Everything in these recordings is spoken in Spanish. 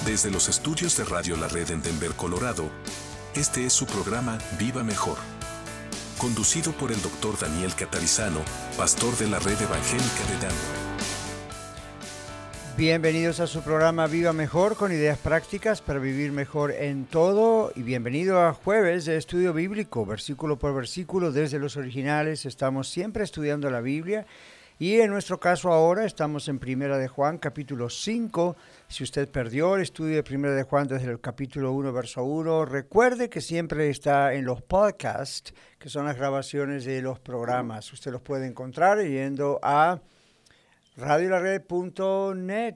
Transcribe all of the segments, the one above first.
Desde los estudios de Radio La Red en Denver, Colorado, este es su programa Viva Mejor, conducido por el Dr. Daniel Catarizano, pastor de la Red Evangélica de Denver. Bienvenidos a su programa Viva Mejor, con ideas prácticas para vivir mejor en todo, y bienvenido a Jueves de Estudio Bíblico, versículo por versículo, desde los originales. Estamos siempre estudiando la Biblia, y en nuestro caso ahora estamos en Primera de Juan, capítulo 5. Si usted perdió el estudio de Primera de Juan desde el capítulo 1, verso 1, recuerde que siempre está en los podcasts, que son las grabaciones de los programas. Usted los puede encontrar yendo a radiolared.net,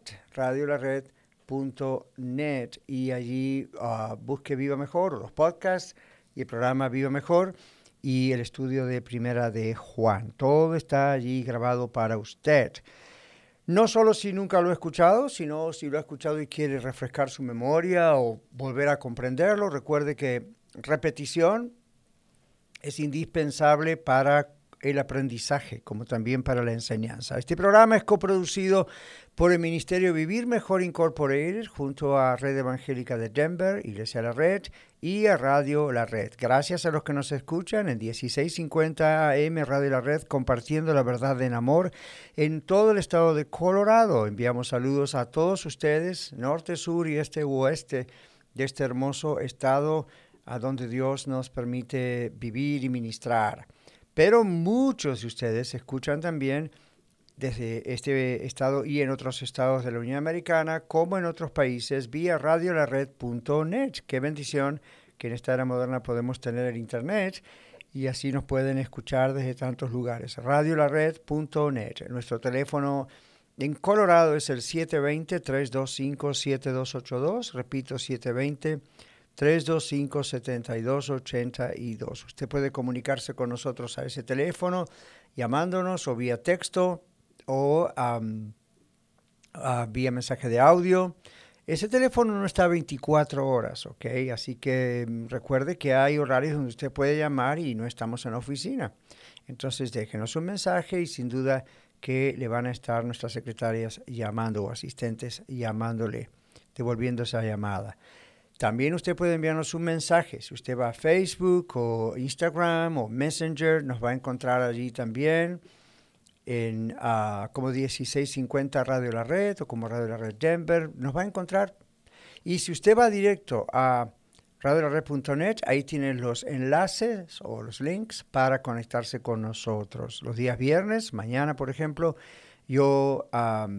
y allí busque Viva Mejor, los podcasts y el programa Viva Mejor y el estudio de Primera de Juan. Todo está allí grabado para usted. No solo si nunca lo ha escuchado, sino si lo ha escuchado y quiere refrescar su memoria o volver a comprenderlo. Recuerde que repetición es indispensable para el aprendizaje, como también para la enseñanza. Este programa es coproducido por el Ministerio Vivir Mejor Incorporated junto a Red Evangélica de Denver, Iglesia La Red y a Radio La Red. Gracias a los que nos escuchan en 1650 AM Radio La Red, compartiendo la verdad en amor en todo el estado de Colorado. Enviamos saludos a todos ustedes, norte, sur y este u oeste de este hermoso estado a donde Dios nos permite vivir y ministrar. Pero muchos de ustedes escuchan también desde este estado y en otros estados de la Unión Americana, como en otros países, vía radiolared.net. Qué bendición que en esta era moderna podemos tener el internet y así nos pueden escuchar desde tantos lugares. Radiolared.net. Nuestro teléfono en Colorado es el 720-325-7282. Repito, 720-325-7282. Usted puede comunicarse con nosotros a ese teléfono llamándonos o vía texto o vía mensaje de audio. Ese teléfono no está 24 horas, ¿ok? Así que recuerde que hay horarios donde usted puede llamar y no estamos en la oficina. Entonces déjenos un mensaje y sin duda que le van a estar nuestras secretarias llamando o asistentes llamándole, devolviendo esa llamada. También usted puede enviarnos un mensaje. Si usted va a Facebook o Instagram o Messenger, nos va a encontrar allí también en como 1650 Radio La Red o como Radio La Red Denver. Nos va a encontrar. Y si usted va directo a radiolared.net, ahí tienen los enlaces o los links para conectarse con nosotros. Los días viernes, mañana por ejemplo, yo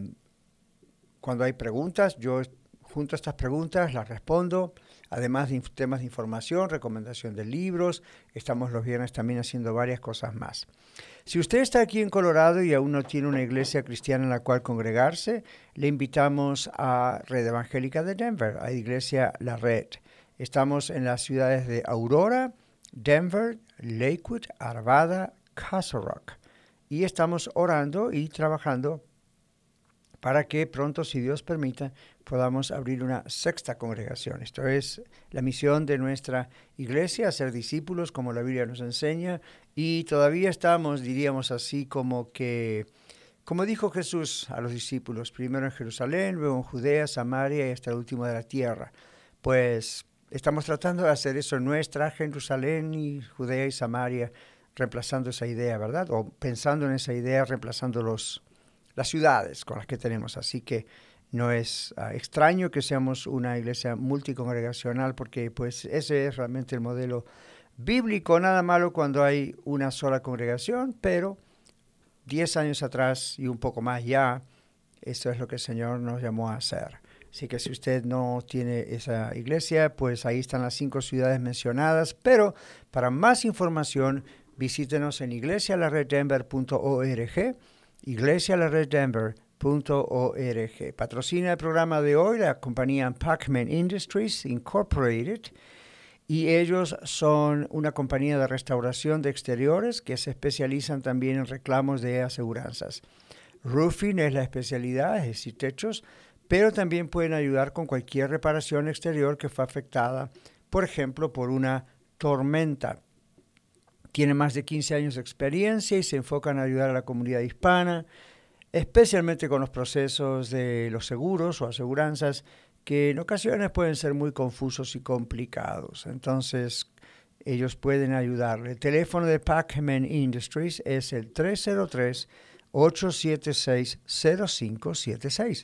cuando hay preguntas, yo junto a estas preguntas las respondo, además de temas de información, recomendación de libros. Estamos los viernes también haciendo varias cosas más. Si usted está aquí en Colorado y aún no tiene una iglesia cristiana en la cual congregarse, le invitamos a Red Evangélica de Denver, a Iglesia La Red. Estamos en las ciudades de Aurora, Denver, Lakewood, Arvada, Castle Rock. Y estamos orando y trabajando para que pronto, si Dios permita, podamos abrir una sexta congregación. Esto es la misión de nuestra iglesia, hacer discípulos como la Biblia nos enseña, y todavía estamos, diríamos así, como dijo Jesús a los discípulos, primero en Jerusalén, luego en Judea, Samaria y hasta el último de la tierra. Pues estamos tratando de hacer eso en nuestra Jerusalén y Judea y Samaria, reemplazando esa idea, ¿verdad? O pensando en esa idea, reemplazando las ciudades con las que tenemos. Así que no es extraño que seamos una iglesia multicongregacional, porque pues ese es realmente el modelo bíblico. Nada malo cuando hay una sola congregación, pero 10 años atrás y un poco más ya, eso es lo que el Señor nos llamó a hacer. Así que si usted no tiene esa iglesia, pues ahí están las 5 ciudades mencionadas, pero para más información visítenos en iglesialareddenver.org, iglesialareddenver.org. Patrocina el programa de hoy la compañía Pacman Industries Incorporated, y ellos son una compañía de restauración de exteriores que se especializan también en reclamos de aseguranzas. Roofing es la especialidad, es decir, techos, pero también pueden ayudar con cualquier reparación exterior que fue afectada, por ejemplo, por una tormenta. Tiene más de 15 años de experiencia y se enfocan en ayudar a la comunidad hispana, especialmente con los procesos de los seguros o aseguranzas que en ocasiones pueden ser muy confusos y complicados. Entonces, ellos pueden ayudarle. El teléfono de Pacman Industries es el 303-876-0576.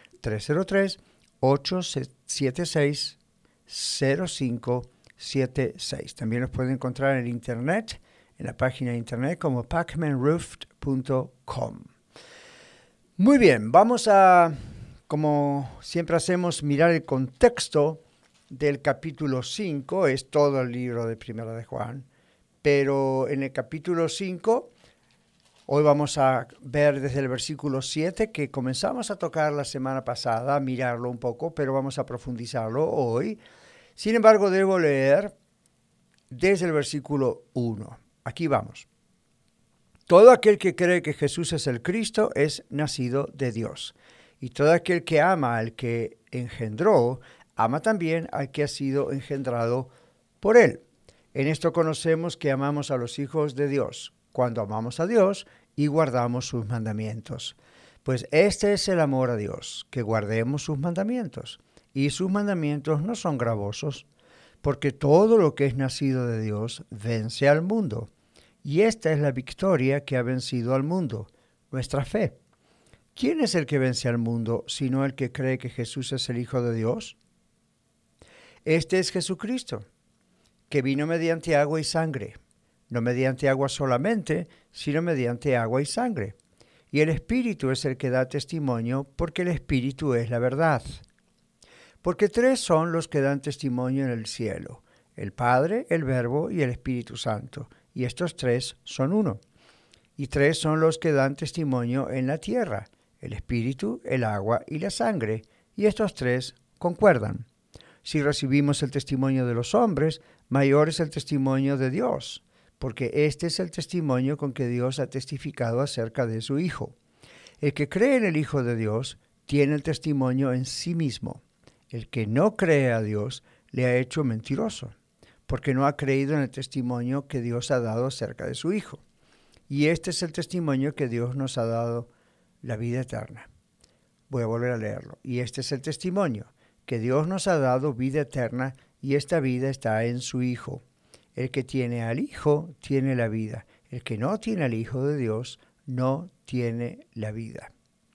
303-876-0576. También los pueden encontrar en internet, en la página de internet como pacmanroof.com. Muy bien, vamos a, como siempre hacemos, mirar el contexto del capítulo 5, es todo el libro de Primera de Juan, pero en el capítulo 5, hoy vamos a ver desde el versículo 7, que comenzamos a tocar la semana pasada, a mirarlo un poco, pero vamos a profundizarlo hoy. Sin embargo, debo leer desde el versículo 1. Aquí vamos. Todo aquel que cree que Jesús es el Cristo es nacido de Dios. Y todo aquel que ama al que engendró, ama también al que ha sido engendrado por él. En esto conocemos que amamos a los hijos de Dios, cuando amamos a Dios y guardamos sus mandamientos. Pues este es el amor a Dios, que guardemos sus mandamientos. Y sus mandamientos no son gravosos, porque todo lo que es nacido de Dios vence al mundo. Y esta es la victoria que ha vencido al mundo, nuestra fe. ¿Quién es el que vence al mundo, sino el que cree que Jesús es el Hijo de Dios? Este es Jesucristo, que vino mediante agua y sangre, no mediante agua solamente, sino mediante agua y sangre. Y el Espíritu es el que da testimonio, porque el Espíritu es la verdad. Porque tres son los que dan testimonio en el cielo, el Padre, el Verbo y el Espíritu Santo, y estos tres son uno. Y tres son los que dan testimonio en la tierra, el Espíritu, el agua y la sangre, y estos tres concuerdan. Si recibimos el testimonio de los hombres, mayor es el testimonio de Dios, porque este es el testimonio con que Dios ha testificado acerca de su Hijo. El que cree en el Hijo de Dios tiene el testimonio en sí mismo. El que no cree a Dios le ha hecho mentiroso, porque no ha creído en el testimonio que Dios ha dado acerca de su Hijo. Y este es el testimonio que Dios nos ha dado, la vida eterna. Voy a volver a leerlo. Y este es el testimonio, que Dios nos ha dado vida eterna, y esta vida está en su Hijo. El que tiene al Hijo tiene la vida. El que no tiene al Hijo de Dios no tiene la vida.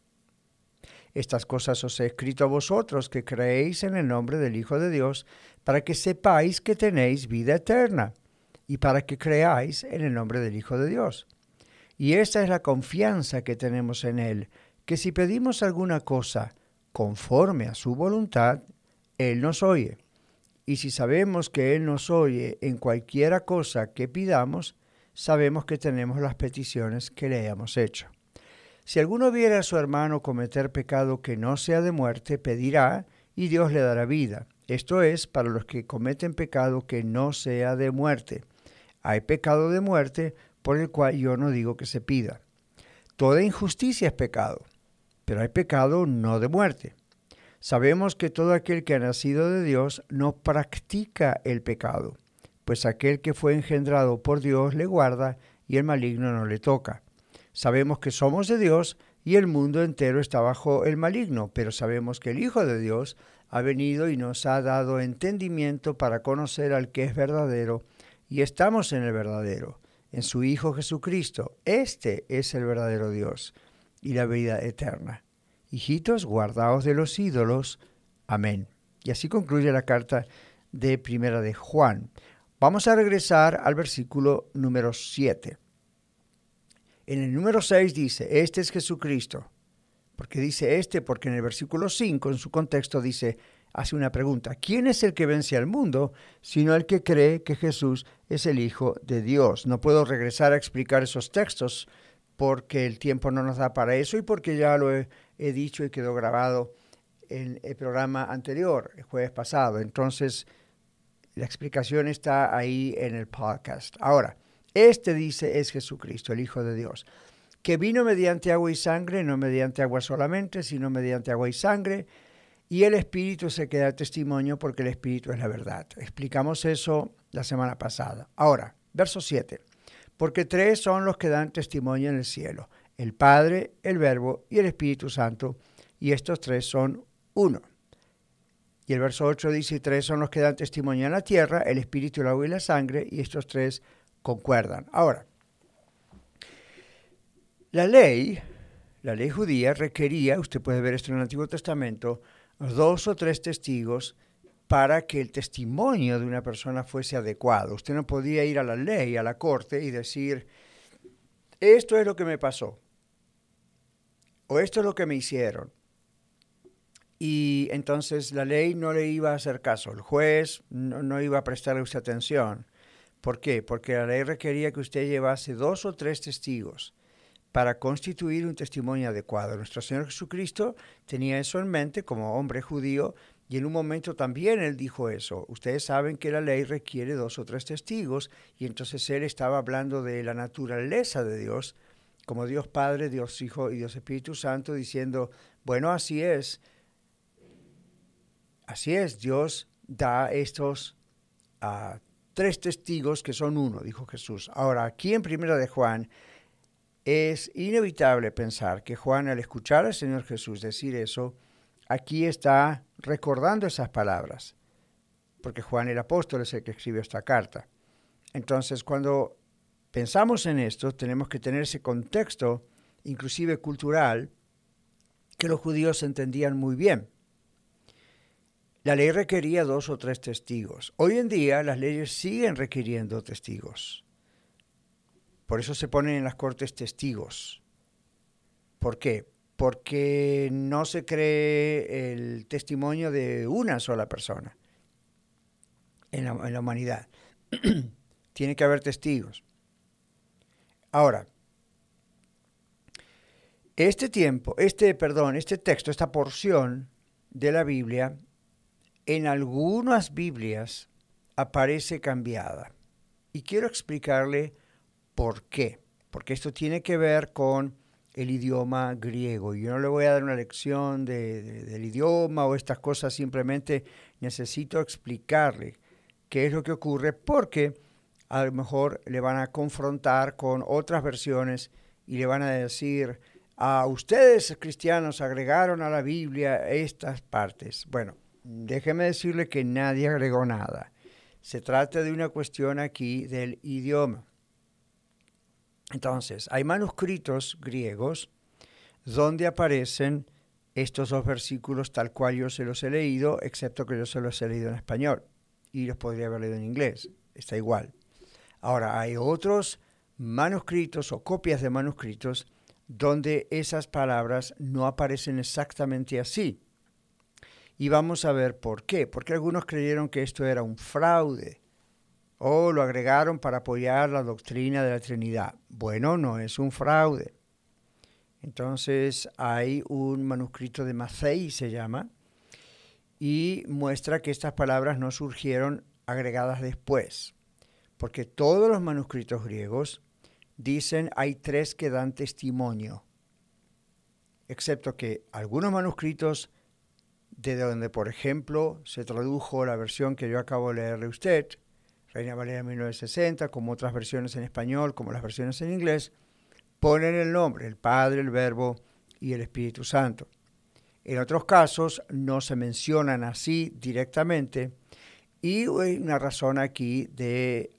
Estas cosas os he escrito a vosotros que creéis en el nombre del Hijo de Dios, para que sepáis que tenéis vida eterna, y para que creáis en el nombre del Hijo de Dios. Y esta es la confianza que tenemos en Él, que si pedimos alguna cosa conforme a su voluntad, Él nos oye. Y si sabemos que Él nos oye en cualquiera cosa que pidamos, sabemos que tenemos las peticiones que le hayamos hecho. Si alguno viera a su hermano cometer pecado que no sea de muerte, pedirá, y Dios le dará vida. Esto es para los que cometen pecado que no sea de muerte. Hay pecado de muerte, por el cual yo no digo que se pida. Toda injusticia es pecado, pero hay pecado no de muerte. Sabemos que todo aquel que ha nacido de Dios no practica el pecado, pues aquel que fue engendrado por Dios le guarda y el maligno no le toca. Sabemos que somos de Dios y el mundo entero está bajo el maligno, pero sabemos que el Hijo de Dios ha venido y nos ha dado entendimiento para conocer al que es verdadero, y estamos en el verdadero, en su Hijo Jesucristo. Este es el verdadero Dios y la vida eterna. Hijitos, guardaos de los ídolos. Amén. Y así concluye la carta de Primera de Juan. Vamos a regresar al versículo número 7. En el número 6 dice, este es Jesucristo. ¿Por qué dice este? Porque en el versículo 5, en su contexto, hace una pregunta. ¿Quién es el que vence al mundo, sino el que cree que Jesús es el Hijo de Dios? No puedo regresar a explicar esos textos porque el tiempo no nos da para eso y porque ya lo he dicho y quedó grabado en el programa anterior, el jueves pasado. Entonces, la explicación está ahí en el podcast. Ahora, este dice es Jesucristo, el Hijo de Dios, que vino mediante agua y sangre, no mediante agua solamente, sino mediante agua y sangre, y el Espíritu se queda testimonio porque el Espíritu es la verdad. Explicamos eso la semana pasada. Ahora, verso 7. Porque tres son los que dan testimonio en el cielo, el Padre, el Verbo y el Espíritu Santo, y estos tres son uno. Y el verso 8 dice, y 3 son los que dan testimonio en la tierra, el espíritu, el agua y la sangre, y estos 3 concuerdan. Ahora, la ley judía requería, usted puede ver esto en el Antiguo Testamento, 2 o 3 testigos para que el testimonio de una persona fuese adecuado. Usted no podía ir a la ley, a la corte, y decir, esto es lo que me pasó, o esto es lo que me hicieron. Y entonces la ley no le iba a hacer caso, el juez no iba a prestarle a usted atención. ¿Por qué? Porque la ley requería que usted llevase 2 o 3 testigos para constituir un testimonio adecuado. Nuestro Señor Jesucristo tenía eso en mente como hombre judío, y en un momento también Él dijo eso. Ustedes saben que la ley requiere 2 o 3 testigos, y entonces Él estaba hablando de la naturaleza de Dios, como Dios Padre, Dios Hijo y Dios Espíritu Santo, diciendo, bueno, así es, Dios da estos 3 testigos que son uno, dijo Jesús. Ahora, aquí en Primera de Juan, es inevitable pensar que Juan, al escuchar al Señor Jesús decir eso, aquí está recordando esas palabras, porque Juan el apóstol es el que escribió esta carta. Entonces, cuando pensamos en esto, tenemos que tener ese contexto, inclusive cultural, que los judíos entendían muy bien. La ley requería 2 o 3 testigos. Hoy en día las leyes siguen requiriendo testigos. Por eso se ponen en las cortes testigos. ¿Por qué? Porque no se cree el testimonio de una sola persona en la humanidad. Tiene que haber testigos. Ahora, este texto, esta porción de la Biblia, en algunas Biblias aparece cambiada. Y quiero explicarle por qué. Porque esto tiene que ver con el idioma griego. Yo no le voy a dar una lección del idioma o estas cosas, simplemente necesito explicarle qué es lo que ocurre, porque a lo mejor le van a confrontar con otras versiones y le van a decir, a ustedes cristianos agregaron a la Biblia estas partes. Bueno, déjeme decirle que nadie agregó nada. Se trata de una cuestión aquí del idioma. Entonces, hay manuscritos griegos donde aparecen estos 2 versículos tal cual yo se los he leído, excepto que yo se los he leído en español y los podría haber leído en inglés. Está igual. Ahora, hay otros manuscritos o copias de manuscritos donde esas palabras no aparecen exactamente así. Y vamos a ver por qué. Porque algunos creyeron que esto era un fraude o lo agregaron para apoyar la doctrina de la Trinidad. Bueno, no es un fraude. Entonces hay un manuscrito de Mazzei, se llama, y muestra que estas palabras no surgieron agregadas después, porque todos los manuscritos griegos dicen hay 3 que dan testimonio, excepto que algunos manuscritos de donde, por ejemplo, se tradujo la versión que yo acabo de leerle a usted, Reina Valera 1960, como otras versiones en español, como las versiones en inglés, ponen el nombre, el Padre, el Verbo y el Espíritu Santo. En otros casos no se mencionan así directamente, y hay una razón aquí del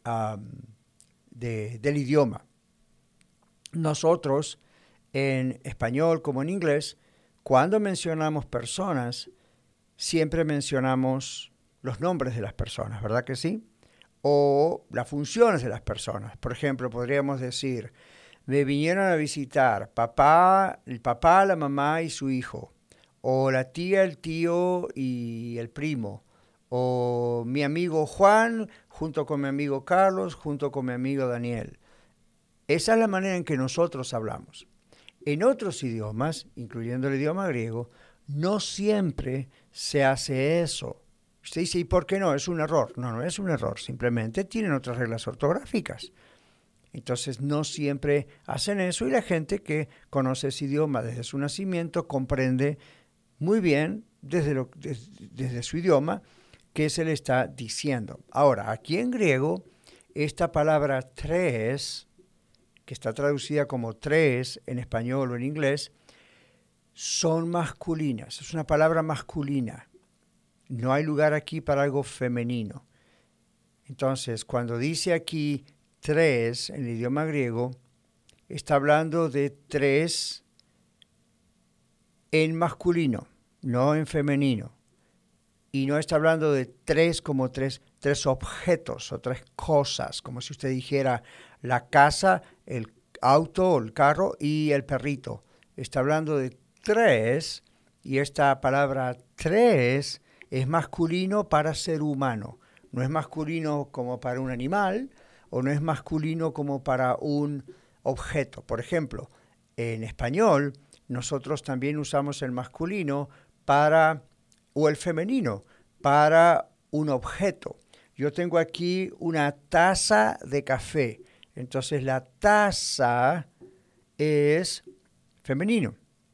idioma. Nosotros, en español como en inglés, cuando mencionamos personas, siempre mencionamos los nombres de las personas, ¿verdad que sí? O las funciones de las personas. Por ejemplo, podríamos decir, me vinieron a visitar el papá, la mamá y su hijo, o la tía, el tío y el primo, o mi amigo Juan junto con mi amigo Carlos, junto con mi amigo Daniel. Esa es la manera en que nosotros hablamos. En otros idiomas, incluyendo el idioma griego, no siempre se hace eso. Usted dice, ¿y por qué no? ¿Es un error? No, no es un error. Simplemente tienen otras reglas ortográficas. Entonces, no siempre hacen eso, y la gente que conoce ese idioma desde su nacimiento comprende muy bien desde su idioma qué se le está diciendo. Ahora, aquí en griego, esta palabra 3, que está traducida como 3 en español o en inglés, son masculinas. Es una palabra masculina. No hay lugar aquí para algo femenino. Entonces, cuando dice aquí tres en el idioma griego, está hablando de tres en masculino, no en femenino. Y no está hablando de tres como tres objetos o tres cosas, como si usted dijera la casa, el auto o el carro y el perrito. Está hablando de tres, y esta palabra tres es masculino para ser humano. No es masculino como para un animal o no es masculino como para un objeto. Por ejemplo, en español nosotros también usamos el masculino o el femenino para un objeto. Yo tengo aquí una taza de café. Entonces la taza es femenino.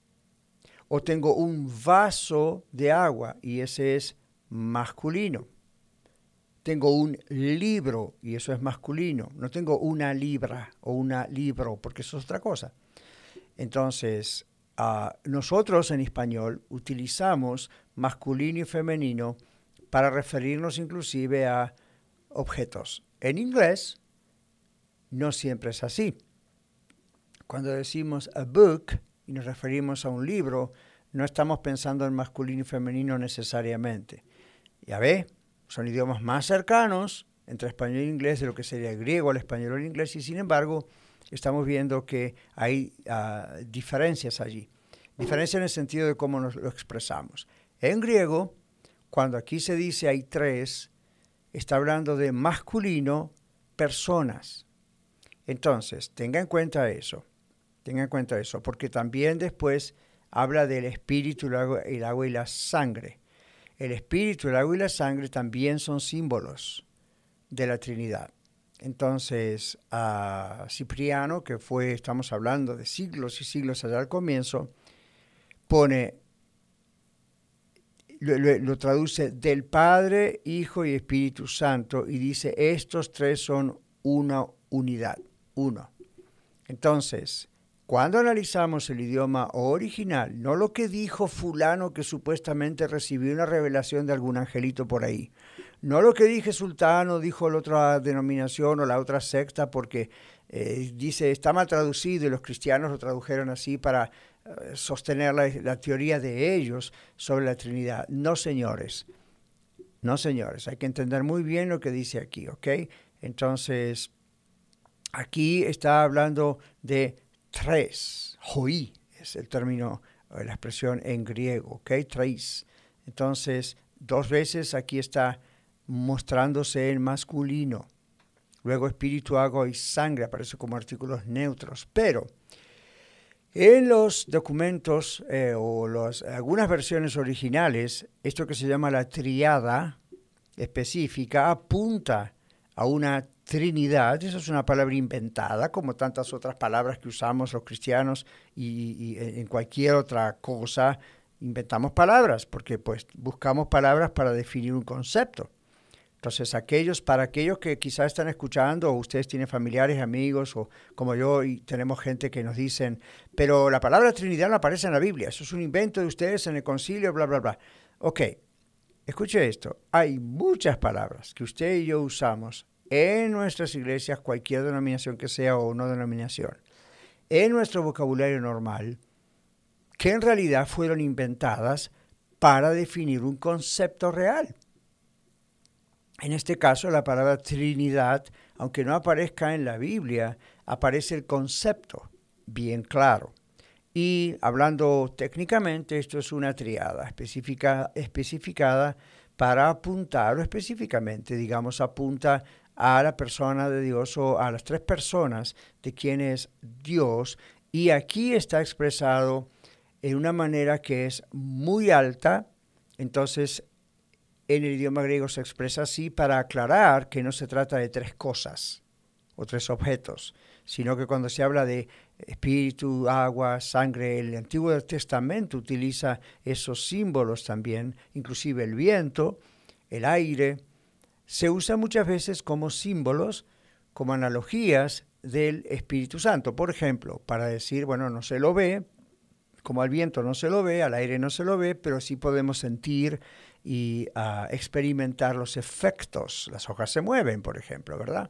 O tengo un vaso de agua y ese es masculino. Tengo un libro y eso es masculino. No tengo una libra o una libro porque eso es otra cosa. Entonces, nosotros en español utilizamos masculino y femenino para referirnos inclusive a objetos. En inglés no siempre es así. Cuando decimos a book y nos referimos a un libro, no estamos pensando en masculino y femenino necesariamente. Ya ve, son idiomas más cercanos entre español e inglés de lo que sería el griego al español o el inglés, y sin embargo estamos viendo que hay diferencias allí. Diferencia en el sentido de cómo nos lo expresamos. En griego, cuando aquí se dice hay tres, está hablando de masculino, personas. Entonces, tenga en cuenta eso, porque también después habla del espíritu, el agua y la sangre. El espíritu, el agua y la sangre también son símbolos de la Trinidad. Entonces, Cipriano, que estamos hablando de siglos y siglos allá al comienzo, lo traduce del Padre, Hijo y Espíritu Santo y dice, estos tres son una unidad, uno. Entonces, cuando analizamos el idioma original, no lo que dijo fulano que supuestamente recibió una revelación de algún angelito por ahí, no lo que dije sultano, dijo la otra denominación o la otra secta porque dice está mal traducido y los cristianos lo tradujeron así para sostener la teoría de ellos sobre la Trinidad. No, señores, hay que entender muy bien lo que dice aquí, ¿ok? Entonces, aquí está hablando de tres, hoi, es el término, la expresión en griego, ¿ok? Tres. Entonces, dos veces aquí está mostrándose en masculino. Luego espíritu, agua y sangre aparece como artículos neutros. Pero en los documentos algunas versiones originales, esto que se llama la tríada específica apunta a una Trinidad. Esa es una palabra inventada, como tantas otras palabras que usamos los cristianos y en cualquier otra cosa inventamos palabras, porque pues buscamos palabras para definir un concepto. Entonces, para aquellos que quizás están escuchando, o ustedes tienen familiares, amigos, o como yo, y tenemos gente que nos dicen, pero la palabra Trinidad no aparece en la Biblia, eso es un invento de ustedes en el concilio, bla, bla, bla. Ok, escuche esto, hay muchas palabras que usted y yo usamos en nuestras iglesias, cualquier denominación que sea o no denominación, en nuestro vocabulario normal, que en realidad fueron inventadas para definir un concepto real. En este caso, la palabra Trinidad, aunque no aparezca en la Biblia, aparece el concepto bien claro. Y hablando técnicamente, esto es una triada especificada para apuntar, o específicamente, digamos, apunta a la persona de Dios o a las tres personas de quien es Dios. Y aquí está expresado en una manera que es muy alta. Entonces, en el idioma griego se expresa así para aclarar que no se trata de tres cosas o tres objetos, sino que cuando se habla de espíritu, agua, sangre, el Antiguo Testamento utiliza esos símbolos también, inclusive el viento, el aire, se usa muchas veces como símbolos, como analogías del Espíritu Santo. Por ejemplo, para decir, bueno, no se lo ve, como al viento no se lo ve, al aire no se lo ve, pero sí podemos sentir y experimentar los efectos. Las hojas se mueven, por ejemplo, ¿verdad?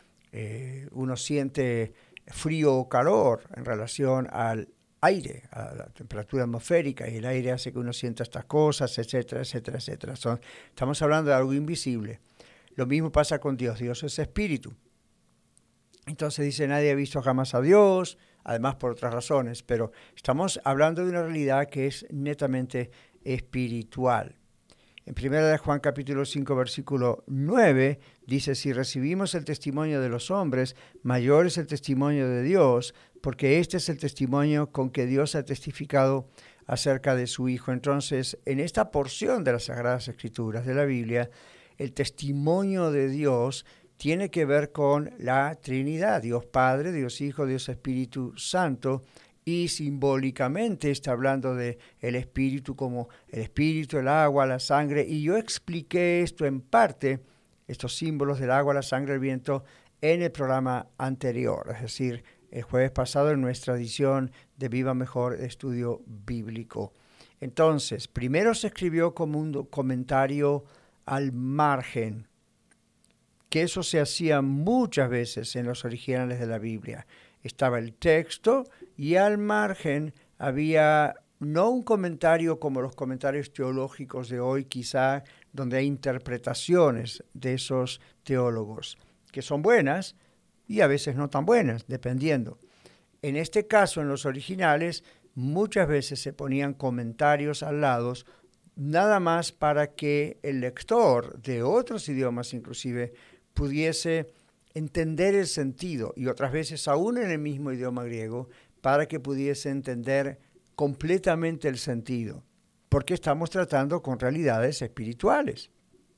Uno siente frío o calor en relación al aire, a la temperatura atmosférica, y el aire hace que uno sienta estas cosas, etcétera, etcétera, etcétera. Estamos hablando de algo invisible. Lo mismo pasa con Dios. Dios es espíritu. Entonces dice, nadie ha visto jamás a Dios, además por otras razones, pero estamos hablando de una realidad que es netamente espiritual. En 1 Juan capítulo 5, versículo 9, dice, si recibimos el testimonio de los hombres, mayor es el testimonio de Dios, porque este es el testimonio con que Dios ha testificado acerca de su Hijo. Entonces, en esta porción de las Sagradas Escrituras de la Biblia, el testimonio de Dios tiene que ver con la Trinidad, Dios Padre, Dios Hijo, Dios Espíritu Santo, y simbólicamente está hablando de el Espíritu como el Espíritu, el agua, la sangre, y yo expliqué esto en parte, estos símbolos del agua, la sangre, el viento, en el programa anterior, es decir, el jueves pasado en nuestra edición de Viva Mejor Estudio Bíblico. Entonces, primero se escribió como un comentario al margen, que eso se hacía muchas veces en los originales de la Biblia. Estaba el texto y al margen había no un comentario como los comentarios teológicos de hoy, quizá, donde hay interpretaciones de esos teólogos, que son buenas y a veces no tan buenas, dependiendo. En este caso, en los originales, muchas veces se ponían comentarios al lado, nada más para que el lector de otros idiomas inclusive pudiese entender el sentido, y otras veces aún en el mismo idioma griego, para que pudiese entender completamente el sentido, porque estamos tratando con realidades espirituales.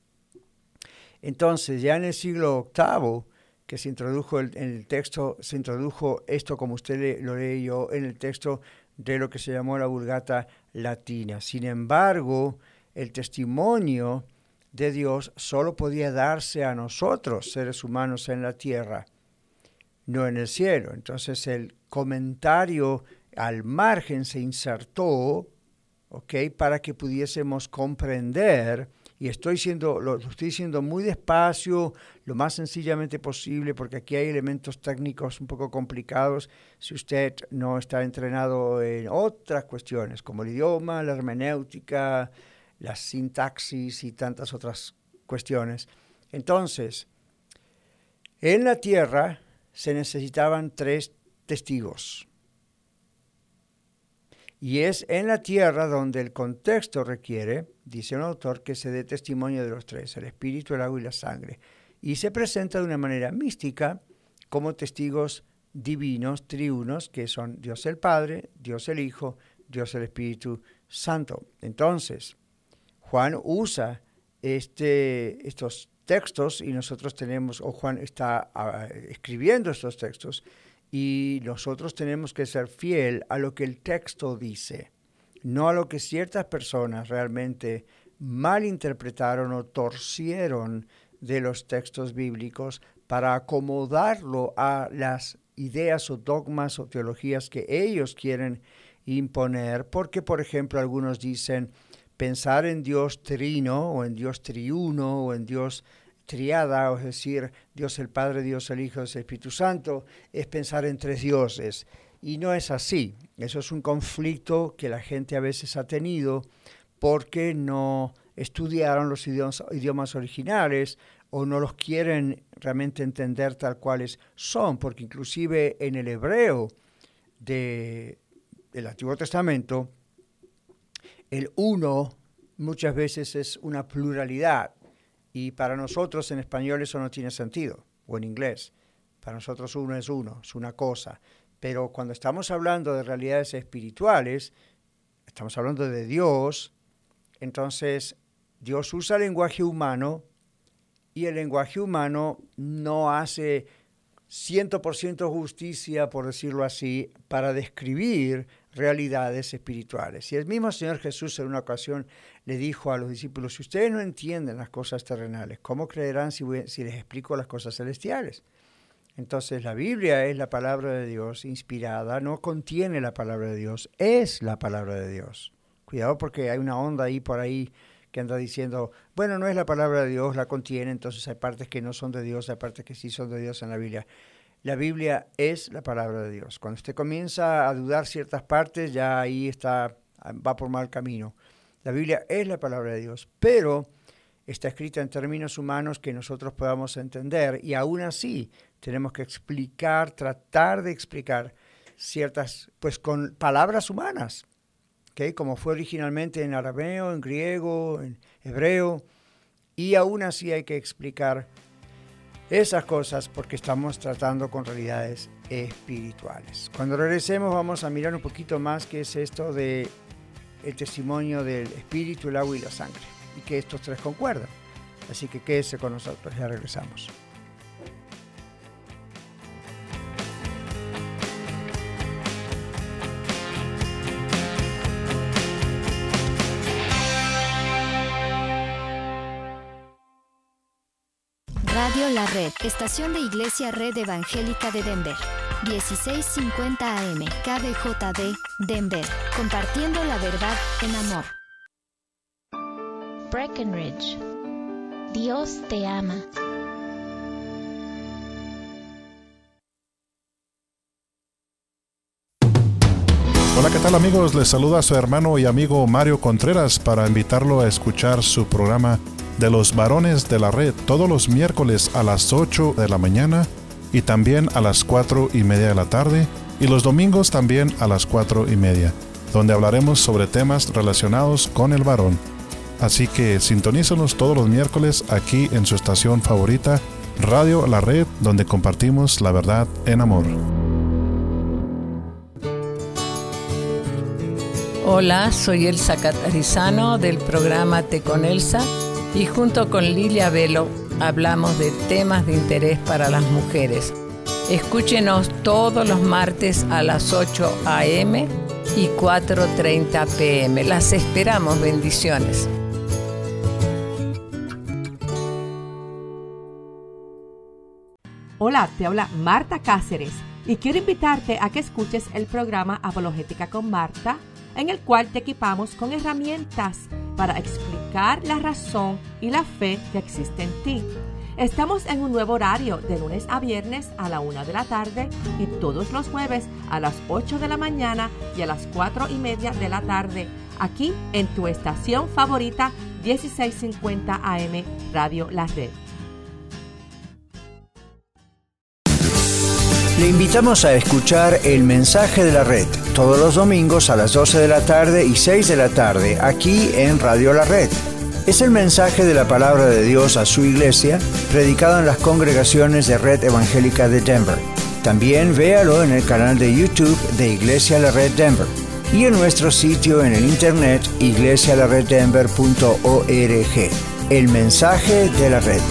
Entonces, ya en el siglo VIII, que se introdujo en el texto, se introdujo esto como usted lo leyó en el texto de lo que se llamó la Vulgata Latina. Sin embargo, el testimonio de Dios solo podía darse a nosotros, seres humanos en la tierra, no en el cielo. Entonces el comentario al margen se insertó, para que pudiésemos comprender, y lo estoy diciendo muy despacio, lo más sencillamente posible, porque aquí hay elementos técnicos un poco complicados si usted no está entrenado en otras cuestiones, como el idioma, la hermenéutica, la sintaxis y tantas otras cuestiones. Entonces, en la tierra se necesitaban 3 testigos. Y es en la tierra donde el contexto requiere, dice un autor, que se dé testimonio de los 3, el espíritu, el agua y la sangre. Y se presenta de una manera mística como testigos divinos, triunos, que son Dios el Padre, Dios el Hijo, Dios el Espíritu Santo. Entonces, Juan usa estos textos y nosotros tenemos, o Juan está escribiendo estos textos, y nosotros tenemos que ser fiel a lo que el texto dice, no a lo que ciertas personas realmente malinterpretaron o torcieron de los textos bíblicos para acomodarlo a las ideas o dogmas o teologías que ellos quieren imponer, porque, por ejemplo, algunos dicen pensar en Dios trino o en Dios triuno o en Dios triada, es decir, Dios el Padre, Dios el Hijo, Dios el Espíritu Santo, es pensar en 3 dioses. Y no es así. Eso es un conflicto que la gente a veces ha tenido porque no estudiaron los idiomas originales o no los quieren realmente entender tal cuales son, porque inclusive en el hebreo del Antiguo Testamento, el uno muchas veces es una pluralidad. Y para nosotros en español eso no tiene sentido, o en inglés. Para nosotros uno, es una cosa. Pero cuando estamos hablando de realidades espirituales, estamos hablando de Dios, entonces Dios usa el lenguaje humano y el lenguaje humano no hace 100% justicia, por decirlo así, para describir realidades espirituales. Y el mismo Señor Jesús en una ocasión le dijo a los discípulos, si ustedes no entienden las cosas terrenales, ¿cómo creerán si les explico las cosas celestiales? Entonces la Biblia es la palabra de Dios inspirada, no contiene la palabra de Dios, es la palabra de Dios. Cuidado porque hay una onda ahí por ahí que anda diciendo, bueno, no es la palabra de Dios, la contiene, entonces hay partes que no son de Dios, hay partes que sí son de Dios en la Biblia. La Biblia es la palabra de Dios. Cuando usted comienza a dudar ciertas partes, ya ahí va por mal camino. La Biblia es la palabra de Dios, pero está escrita en términos humanos que nosotros podamos entender, y aún así tenemos que tratar de explicar ciertas, pues con palabras humanas, ¿okay? Como fue originalmente en arameo, en griego, en hebreo, y aún así hay que explicar esas cosas porque estamos tratando con realidades espirituales. Cuando regresemos vamos a mirar un poquito más qué es esto de el testimonio del espíritu, el agua y la sangre, y que estos tres concuerdan. Así que quédese con nosotros, ya regresamos. Radio La Red, estación de Iglesia Red Evangélica de Denver. 1650 AM, KBJD, Denver. Compartiendo la verdad en amor. Breckenridge. Dios te ama. Hola, ¿qué tal amigos? Les saluda su hermano y amigo Mario Contreras para invitarlo a escuchar su programa de los varones de la red todos los miércoles a las 8 de la mañana y también a las 4:30 de la tarde y los domingos también a las 4:30, donde hablaremos sobre temas relacionados con el varón. Así que sintonízanos todos los miércoles aquí en su estación favorita, Radio La Red, donde compartimos la verdad en amor. Hola, soy Elsa Catarizano del programa Té con Elsa y junto con Lilia Velo hablamos de temas de interés para las mujeres. Escúchenos todos los martes a las 8 a.m. y 4:30 p.m. Las esperamos, bendiciones. Hola, te habla Marta Cáceres y quiero invitarte a que escuches el programa Apologética con Marta, en el cual te equipamos con herramientas para explicar la razón y la fe que existe en ti. Estamos en un nuevo horario de lunes a viernes a la 1 de la tarde y todos los jueves a las 8 de la mañana y a las 4:30 de la tarde, aquí en tu estación favorita 1650 AM Radio La Red. Le invitamos a escuchar El Mensaje de la Red todos los domingos a las 12 de la tarde y 6 de la tarde aquí en Radio La Red. Es el mensaje de la palabra de Dios a su iglesia, predicado en las congregaciones de Red Evangélica de Denver. También véalo en el canal de YouTube de Iglesia La Red Denver y en nuestro sitio en el internet iglesialareddenver.org. El Mensaje de la Red.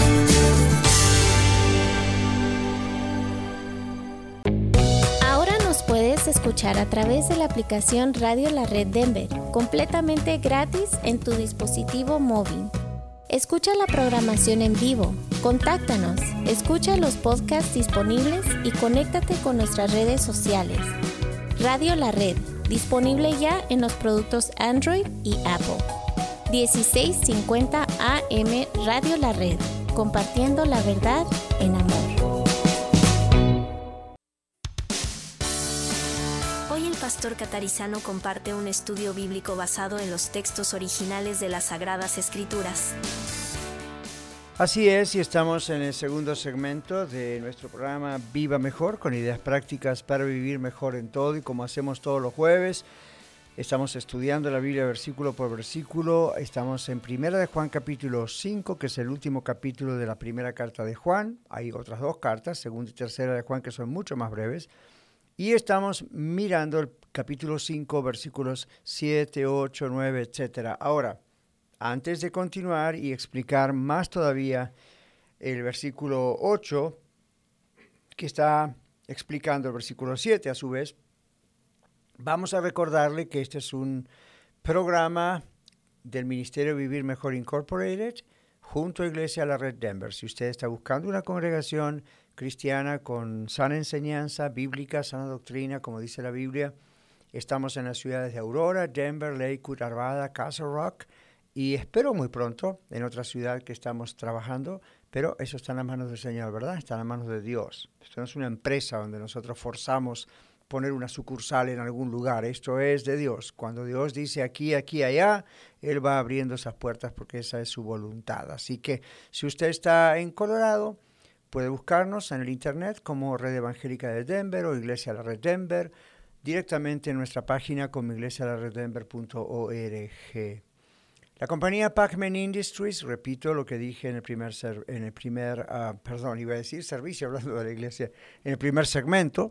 Escuchar a través de la aplicación Radio La Red Denver, completamente gratis en tu dispositivo móvil. Escucha la programación en vivo, contáctanos, escucha los podcasts disponibles y conéctate con nuestras redes sociales. Radio La Red, disponible ya en los productos Android y Apple. 1650 AM Radio La Red, compartiendo la verdad en amor. Pastor Catarizano comparte un estudio bíblico basado en los textos originales de las Sagradas Escrituras. Así es, y estamos en el segundo segmento de nuestro programa Viva Mejor, con ideas prácticas para vivir mejor en todo, y como hacemos todos los jueves, estamos estudiando la Biblia versículo por versículo. Estamos en Primera de Juan capítulo 5, que es el último capítulo de la primera carta de Juan. Hay otras dos cartas, segunda y tercera de Juan, que son mucho más breves. Y estamos mirando el capítulo 5, versículos 7, 8, 9, etc. Ahora, antes de continuar y explicar más todavía el versículo 8, que está explicando el versículo 7 a su vez, vamos a recordarle que este es un programa del Ministerio Vivir Mejor Incorporated junto a Iglesia La Red Denver. Si usted está buscando una congregación cristiana con sana enseñanza bíblica, sana doctrina, como dice la Biblia. Estamos en las ciudades de Aurora, Denver, Lakewood, Arvada, Castle Rock y espero muy pronto en otra ciudad que estamos trabajando, pero eso está en las manos del Señor, ¿verdad? Está en las manos de Dios. Esto no es una empresa donde nosotros forzamos poner una sucursal en algún lugar. Esto es de Dios. Cuando Dios dice aquí, aquí, allá, Él va abriendo esas puertas porque esa es su voluntad. Así que si usted está en Colorado, puede buscarnos en el internet como Red Evangélica de Denver o Iglesia La Red Denver, directamente en nuestra página como iglesialareddenver.org. La compañía Pacman Industries, repito lo que dije en el primer servicio, hablando de la iglesia, en el primer segmento.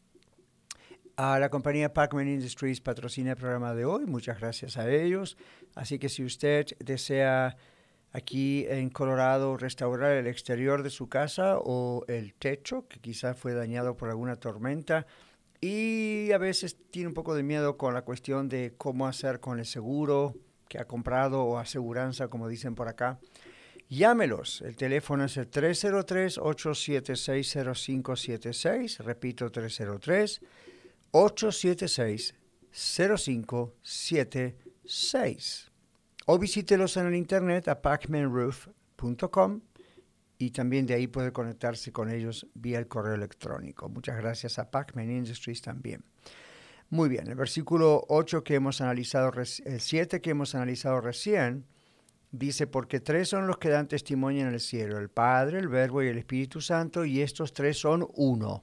La compañía Pacman Industries patrocina el programa de hoy, muchas gracias a ellos. Así que si usted desea aquí en Colorado restaurar el exterior de su casa o el techo, que quizás fue dañado por alguna tormenta, y a veces tiene un poco de miedo con la cuestión de cómo hacer con el seguro que ha comprado o aseguranza, como dicen por acá, llámelos. El teléfono es el 303-876-0576, repito, 303-876-0576. O visítelos en el internet a pacmanroof.com y también de ahí puede conectarse con ellos vía el correo electrónico. Muchas gracias a Pacman Industries también. Muy bien, el versículo 8 que hemos analizado, el 7 que hemos analizado recién, dice, porque tres son los que dan testimonio en el cielo, el Padre, el Verbo y el Espíritu Santo, y estos tres son uno.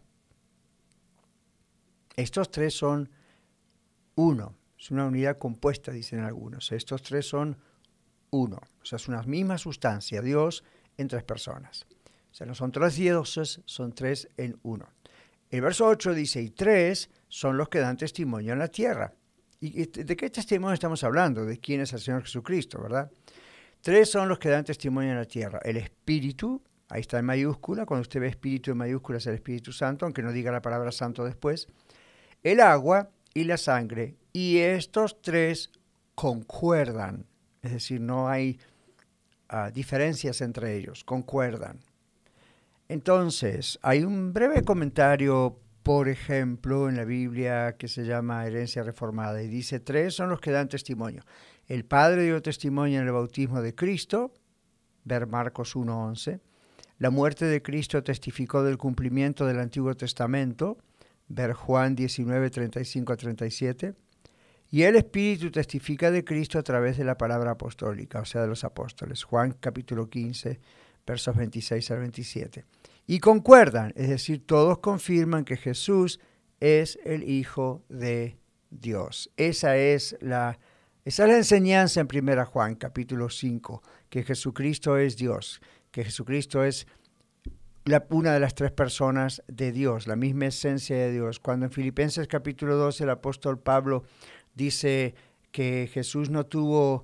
Estos tres son uno. Es una unidad compuesta, dicen algunos. Estos tres son uno. O sea, es una misma sustancia, Dios en tres personas. O sea, no son tres dioses, son tres en uno. El verso 8 dice, y tres son los que dan testimonio en la tierra. ¿Y de qué testimonio estamos hablando? De quién es el Señor Jesucristo, ¿verdad? Tres son los que dan testimonio en la tierra. El Espíritu, ahí está en mayúscula, cuando usted ve Espíritu en mayúscula es el Espíritu Santo, aunque no diga la palabra Santo después. El agua y la sangre, y estos tres concuerdan, es decir, no hay diferencias entre ellos, concuerdan. Entonces, hay un breve comentario, por ejemplo, en la Biblia que se llama Herencia Reformada, y dice, tres son los que dan testimonio. El Padre dio testimonio en el bautismo de Cristo, ver Marcos 1:11. La muerte de Cristo testificó del cumplimiento del Antiguo Testamento, ver Juan 19:35-37, y el Espíritu testifica de Cristo a través de la palabra apostólica, o sea, de los apóstoles, Juan capítulo 15, versos 26 al 27. Y concuerdan, es decir, todos confirman que Jesús es el Hijo de Dios. Esa es la enseñanza en 1 Juan capítulo 5, que Jesucristo es Dios, que Jesucristo es una de las tres personas de Dios, la misma esencia de Dios. Cuando en Filipenses capítulo 12 el apóstol Pablo dice que Jesús no tuvo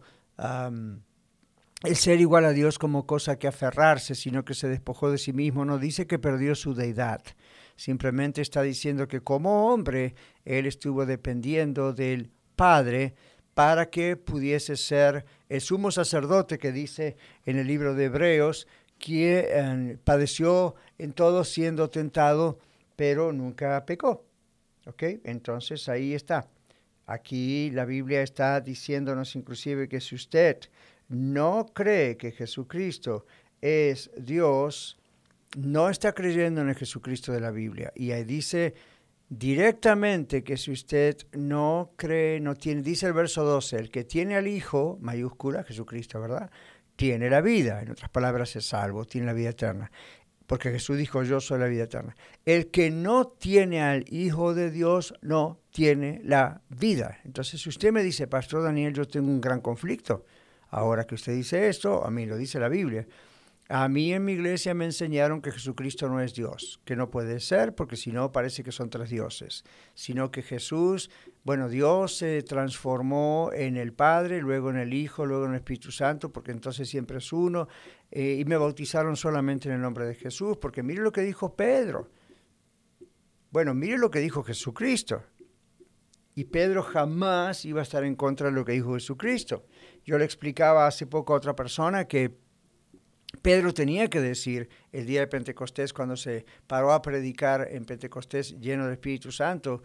el ser igual a Dios como cosa que aferrarse, sino que se despojó de sí mismo, no dice que perdió su deidad. Simplemente está diciendo que como hombre él estuvo dependiendo del Padre para que pudiese ser el sumo sacerdote que dice en el libro de Hebreos, que padeció en todo siendo tentado, pero nunca pecó. ¿Ok? Entonces ahí está. Aquí la Biblia está diciéndonos inclusive que si usted no cree que Jesucristo es Dios, no está creyendo en el Jesucristo de la Biblia. Y ahí dice directamente que si usted no cree, no tiene, dice el verso 12, el que tiene al Hijo, mayúscula, Jesucristo, ¿verdad?, tiene la vida, en otras palabras es salvo, tiene la vida eterna, porque Jesús dijo, yo soy la vida eterna. El que no tiene al Hijo de Dios no tiene la vida. Entonces, si usted me dice, Pastor Daniel, yo tengo un gran conflicto, ahora que usted dice esto, a mí lo dice la Biblia. A mí en mi iglesia me enseñaron que Jesucristo no es Dios, que no puede ser, porque si no parece que son tres dioses, sino que Jesús, Dios se transformó en el Padre, luego en el Hijo, luego en el Espíritu Santo, porque entonces siempre es uno, y me bautizaron solamente en el nombre de Jesús, porque mire lo que dijo Pedro. Mire lo que dijo Jesucristo. Y Pedro jamás iba a estar en contra de lo que dijo Jesucristo. Yo le explicaba hace poco a otra persona que Pedro tenía que decir el día de Pentecostés, cuando se paró a predicar en Pentecostés lleno del Espíritu Santo,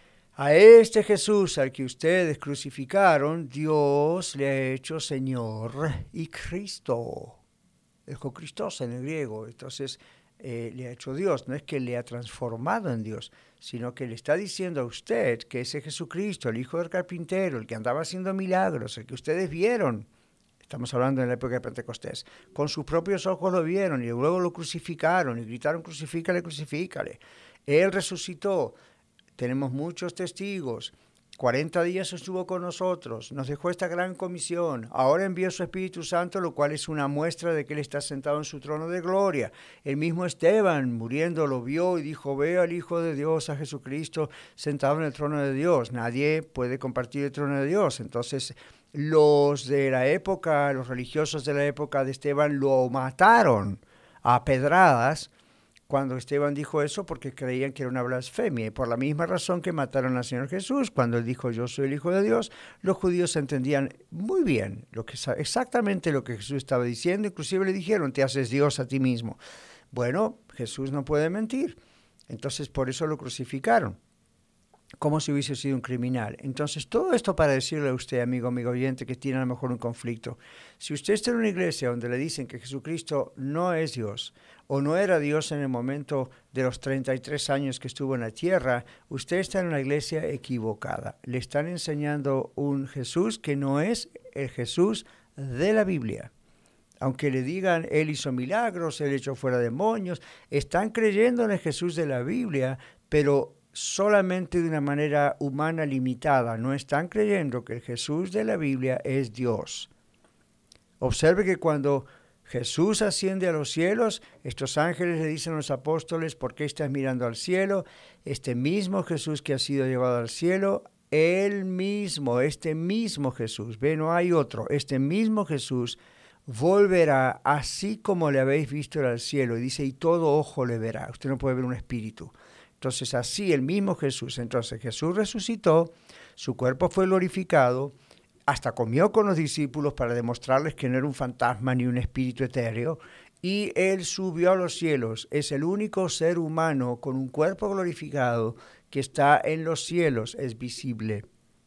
a este Jesús al que ustedes crucificaron, Dios le ha hecho Señor y Cristo. Dijo Christos en el griego. Entonces le ha hecho Dios. No es que le ha transformado en Dios, sino que le está diciendo a usted que ese Jesucristo, el hijo del carpintero, el que andaba haciendo milagros, el que ustedes vieron, estamos hablando en la época de Pentecostés, con sus propios ojos lo vieron y luego lo crucificaron y gritaron, crucifícale, crucifícale. Él resucitó. Tenemos muchos testigos. 40 días estuvo con nosotros, nos dejó esta gran comisión. Ahora envió su Espíritu Santo, lo cual es una muestra de que Él está sentado en su trono de gloria. El mismo Esteban, muriendo, lo vio y dijo, veo al Hijo de Dios, a Jesucristo, sentado en el trono de Dios. Nadie puede compartir el trono de Dios. Entonces, los de la época, los religiosos de la época de Esteban, lo mataron a pedradas, cuando Esteban dijo eso, porque creían que era una blasfemia, y por la misma razón que mataron al Señor Jesús, cuando Él dijo, yo soy el Hijo de Dios, los judíos entendían muy bien exactamente lo que Jesús estaba diciendo, inclusive le dijeron, te haces Dios a ti mismo. Bueno, Jesús no puede mentir, entonces por eso lo crucificaron, como si hubiese sido un criminal. Entonces, todo esto para decirle a usted, amigo oyente, que tiene a lo mejor un conflicto. Si usted está en una iglesia donde le dicen que Jesucristo no es Dios, o no era Dios en el momento de los 33 años que estuvo en la tierra, usted está en una iglesia equivocada. Le están enseñando un Jesús que no es el Jesús de la Biblia. Aunque le digan, Él hizo milagros, Él echó fuera demonios, están creyendo en el Jesús de la Biblia, pero solamente de una manera humana limitada. No están creyendo que el Jesús de la Biblia es Dios. Observe que cuando Jesús asciende a los cielos, estos ángeles le dicen a los apóstoles, ¿por qué estás mirando al cielo? Este mismo Jesús que ha sido llevado al cielo, Él mismo, este mismo Jesús, ve, no hay otro, este mismo Jesús volverá así como le habéis visto al cielo. Y dice, y todo ojo le verá. Usted no puede ver un espíritu. Entonces así el mismo Jesús. Entonces Jesús resucitó, su cuerpo fue glorificado, hasta comió con los discípulos para demostrarles que no era un fantasma ni un espíritu etéreo, y Él subió a los cielos. Es el único ser humano con un cuerpo glorificado que está en los cielos, es visible.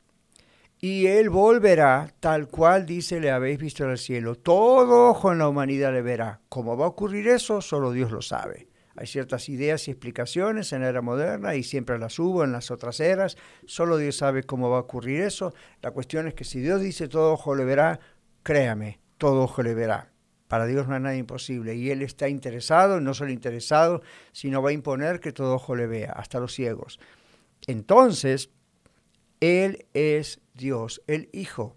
Y Él volverá tal cual dice, le habéis visto al cielo. Todo ojo en la humanidad le verá. ¿Cómo va a ocurrir eso? Solo Dios lo sabe. Hay ciertas ideas y explicaciones en la era moderna y siempre las hubo en las otras eras. Solo Dios sabe cómo va a ocurrir eso. La cuestión es que si Dios dice todo ojo le verá, créame, todo ojo le verá. Para Dios no hay nada imposible. Y Él está interesado, no solo interesado, sino va a imponer que todo ojo le vea, hasta los ciegos. Entonces, Él es Dios, el Hijo.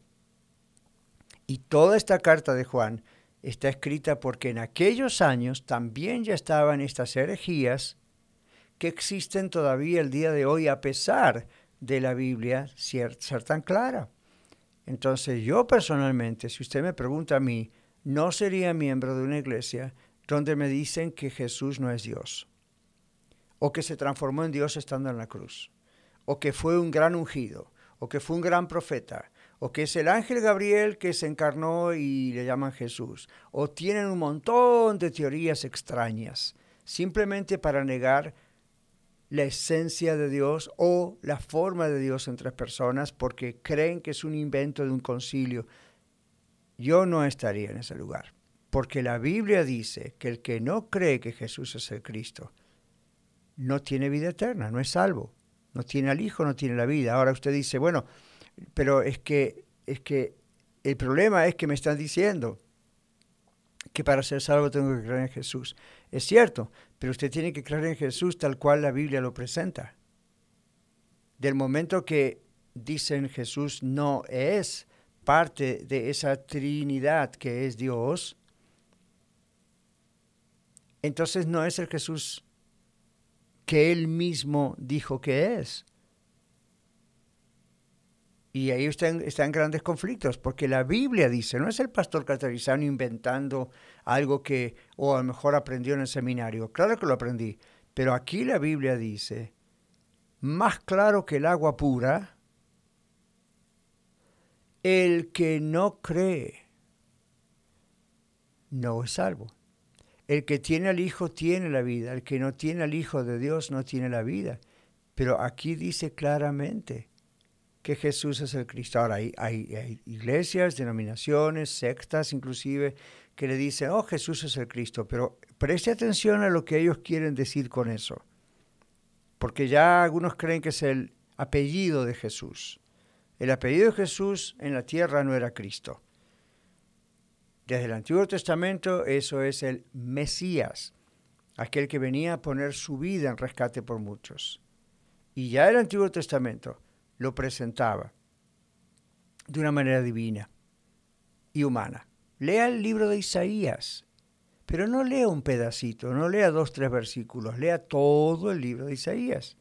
Y toda esta carta de Juan está escrita porque en aquellos años también ya estaban estas herejías que existen todavía el día de hoy a pesar de la Biblia ser tan clara. Entonces yo personalmente, si usted me pregunta a mí, no sería miembro de una iglesia donde me dicen que Jesús no es Dios, o que se transformó en Dios estando en la cruz, o que fue un gran ungido, o que fue un gran profeta, o que es el ángel Gabriel que se encarnó y le llaman Jesús, o tienen un montón de teorías extrañas, simplemente para negar la esencia de Dios o la forma de Dios entre personas, porque creen que es un invento de un concilio. Yo no estaría en ese lugar, porque la Biblia dice que el que no cree que Jesús es el Cristo, no tiene vida eterna, no es salvo, no tiene al Hijo, no tiene la vida. Ahora usted dice, bueno, pero es que el problema es que me están diciendo que para ser salvo tengo que creer en Jesús. Es cierto, pero usted tiene que creer en Jesús tal cual la Biblia lo presenta. Del momento que dicen Jesús no es parte de esa Trinidad que es Dios, entonces no es el Jesús que Él mismo dijo que es. Y ahí están grandes conflictos, porque la Biblia dice, no es el pastor catarizano inventando algo que, o a lo mejor aprendió en el seminario. Claro que lo aprendí, pero aquí la Biblia dice, más claro que el agua pura, el que no cree no es salvo. El que tiene al Hijo tiene la vida, el que no tiene al Hijo de Dios no tiene la vida. Pero aquí dice claramente que Jesús es el Cristo. Ahora, hay iglesias, denominaciones, sectas inclusive, que le dicen, oh, Jesús es el Cristo, pero preste atención a lo que ellos quieren decir con eso. Porque ya algunos creen que es el apellido de Jesús. El apellido de Jesús en la tierra no era Cristo. Desde el Antiguo Testamento eso es el Mesías, aquel que venía a poner su vida en rescate por muchos. Y ya el Antiguo Testamento lo presentaba de una manera divina y humana. Lea el libro de Isaías, pero no lea un pedacito, no lea 2, 3 versículos, lea todo el libro de Isaías.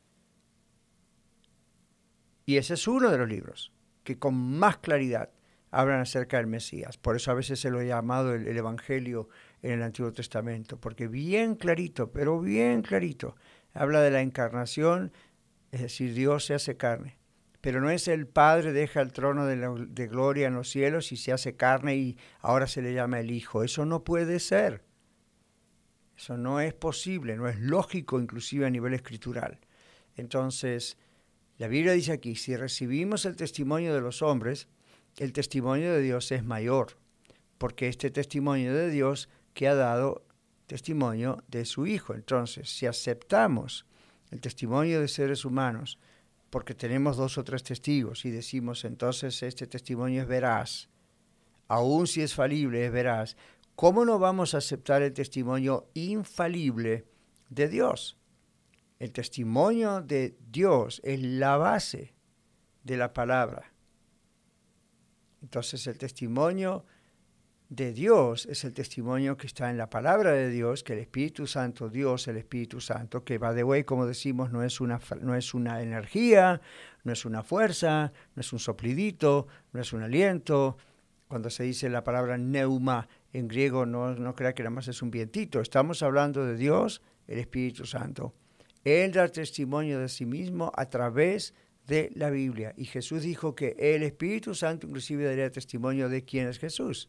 Y ese es uno de los libros que con más claridad hablan acerca del Mesías. Por eso a veces se lo ha llamado el Evangelio en el Antiguo Testamento, porque bien clarito, pero bien clarito, habla de la encarnación, es decir, Dios se hace carne. Pero no es el Padre deja el trono de gloria en los cielos y se hace carne y ahora se le llama el Hijo. Eso no puede ser. Eso no es posible, no es lógico inclusive a nivel escritural. Entonces, la Biblia dice aquí, si recibimos el testimonio de los hombres, el testimonio de Dios es mayor, porque este testimonio de Dios que ha dado testimonio de su Hijo. Entonces, si aceptamos el testimonio de seres humanos, porque tenemos 2 o 3 testigos y decimos entonces este testimonio es veraz, aun si es falible es veraz, ¿cómo no vamos a aceptar el testimonio infalible de Dios? El testimonio de Dios es la base de la palabra. Entonces el testimonio de Dios es el testimonio que está en la palabra de Dios, que el Espíritu Santo, Dios, el Espíritu Santo, que by the way, como decimos, no es una energía, no es una fuerza, no es un soplidito, no es un aliento. Cuando se dice la palabra neuma en griego, no crea que nada más es un vientito. Estamos hablando de Dios, el Espíritu Santo. Él da testimonio de sí mismo a través de la Biblia. Y Jesús dijo que el Espíritu Santo inclusive daría testimonio de quién es Jesús.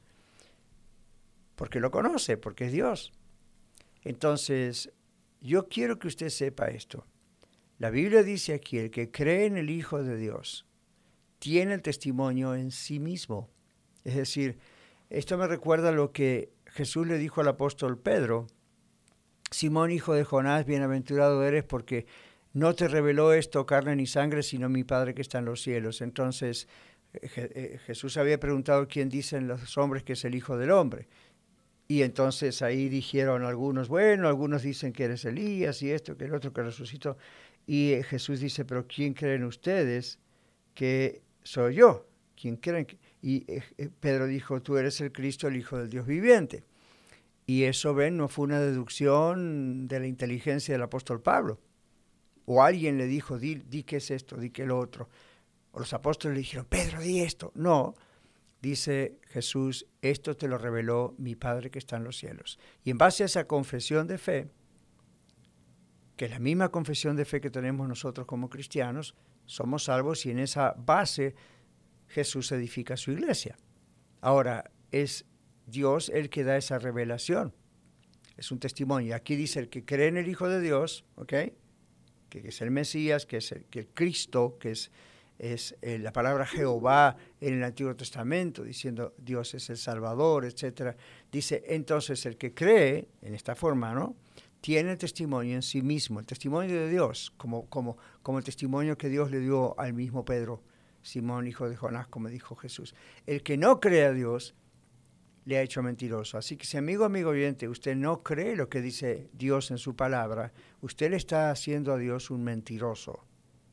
Porque lo conoce, porque es Dios. Entonces, yo quiero que usted sepa esto. La Biblia dice aquí, el que cree en el Hijo de Dios tiene el testimonio en sí mismo. Es decir, esto me recuerda lo que Jesús le dijo al apóstol Pedro: Simón, hijo de Jonás, bienaventurado eres porque no te reveló esto carne ni sangre, sino mi Padre que está en los cielos. Entonces, Jesús había preguntado quién dicen los hombres que es el Hijo del Hombre. Y entonces ahí dijeron algunos, bueno, algunos dicen que eres Elías y esto, que el otro que resucitó. Y Jesús dice, pero ¿quién creen ustedes que soy yo? ¿Quién creen? Y Pedro dijo, tú eres el Cristo, el Hijo del Dios viviente. Y eso, ven, no fue una deducción de la inteligencia del apóstol Pablo. O alguien le dijo, di qué es esto, di qué lo otro. O los apóstoles le dijeron, Pedro, di esto. No. Dice Jesús, esto te lo reveló mi Padre que está en los cielos. Y en base a esa confesión de fe, que es la misma confesión de fe que tenemos nosotros como cristianos, somos salvos y en esa base Jesús edifica su iglesia. Ahora, es Dios el que da esa revelación. Es un testimonio. Aquí dice el que cree en el Hijo de Dios, ¿ok? Que es el Mesías, que es el Cristo, que es la palabra Jehová en el Antiguo Testamento, diciendo Dios es el Salvador, etc. Dice, entonces el que cree, en esta forma, ¿no?, tiene testimonio en sí mismo, el testimonio de Dios, como el testimonio que Dios le dio al mismo Pedro, Simón, hijo de Jonás, como dijo Jesús. El que no cree a Dios le ha hecho mentiroso. Así que si amigo oyente, usted no cree lo que dice Dios en su palabra, usted le está haciendo a Dios un mentiroso.